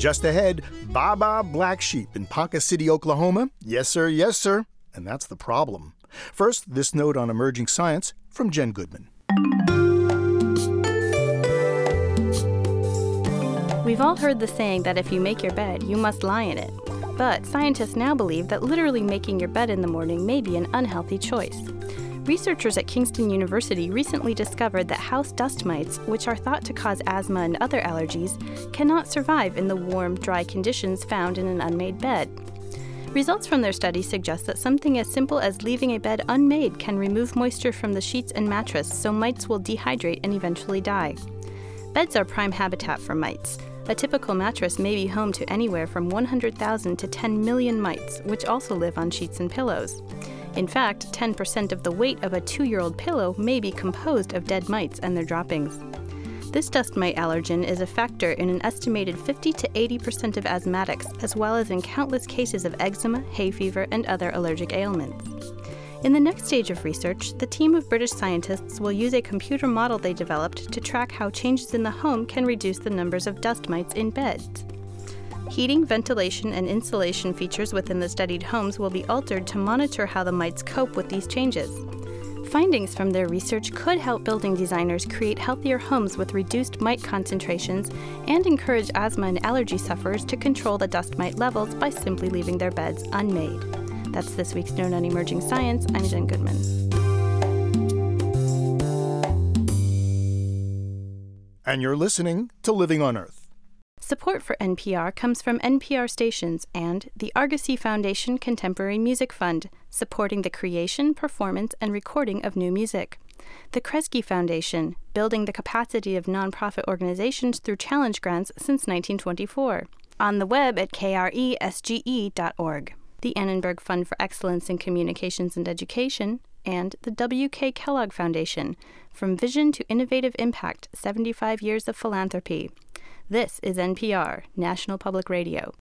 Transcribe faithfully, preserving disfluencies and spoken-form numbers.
Just ahead, Baa Black Sheep in Ponca City, Oklahoma. Yes, sir, yes, sir. And that's the problem. First, this note on emerging science from Jen Goodman. We've all heard the saying that if you make your bed, you must lie in it. But scientists now believe that literally making your bed in the morning may be an unhealthy choice. Researchers at Kingston University recently discovered that house dust mites, which are thought to cause asthma and other allergies, cannot survive in the warm, dry conditions found in an unmade bed. Results from their study suggest that something as simple as leaving a bed unmade can remove moisture from the sheets and mattress, so mites will dehydrate and eventually die. Beds are prime habitat for mites. A typical mattress may be home to anywhere from one hundred thousand to ten million mites, which also live on sheets and pillows. In fact, ten percent of the weight of a two-year-old pillow may be composed of dead mites and their droppings. This dust mite allergen is a factor in an estimated fifty to eighty percent of asthmatics, as well as in countless cases of eczema, hay fever, and other allergic ailments. In the next stage of research, the team of British scientists will use a computer model they developed to track how changes in the home can reduce the numbers of dust mites in beds. Heating, ventilation, and insulation features within the studied homes will be altered to monitor how the mites cope with these changes. Findings from their research could help building designers create healthier homes with reduced mite concentrations and encourage asthma and allergy sufferers to control the dust mite levels by simply leaving their beds unmade. That's this week's Note on Emerging Science. I'm Jen Goodman. And you're listening to Living on Earth. Support for N P R comes from N P R stations and the Argosy Foundation Contemporary Music Fund, supporting the creation, performance, and recording of new music. The Kresge Foundation, building the capacity of nonprofit organizations through challenge grants since nineteen twenty-four. On the web at k r e s g e dot org. The Annenberg Fund for Excellence in Communications and Education, and the W K Kellogg Foundation, From Vision to Innovative Impact, seventy-five Years of Philanthropy. This is N P R, National Public Radio.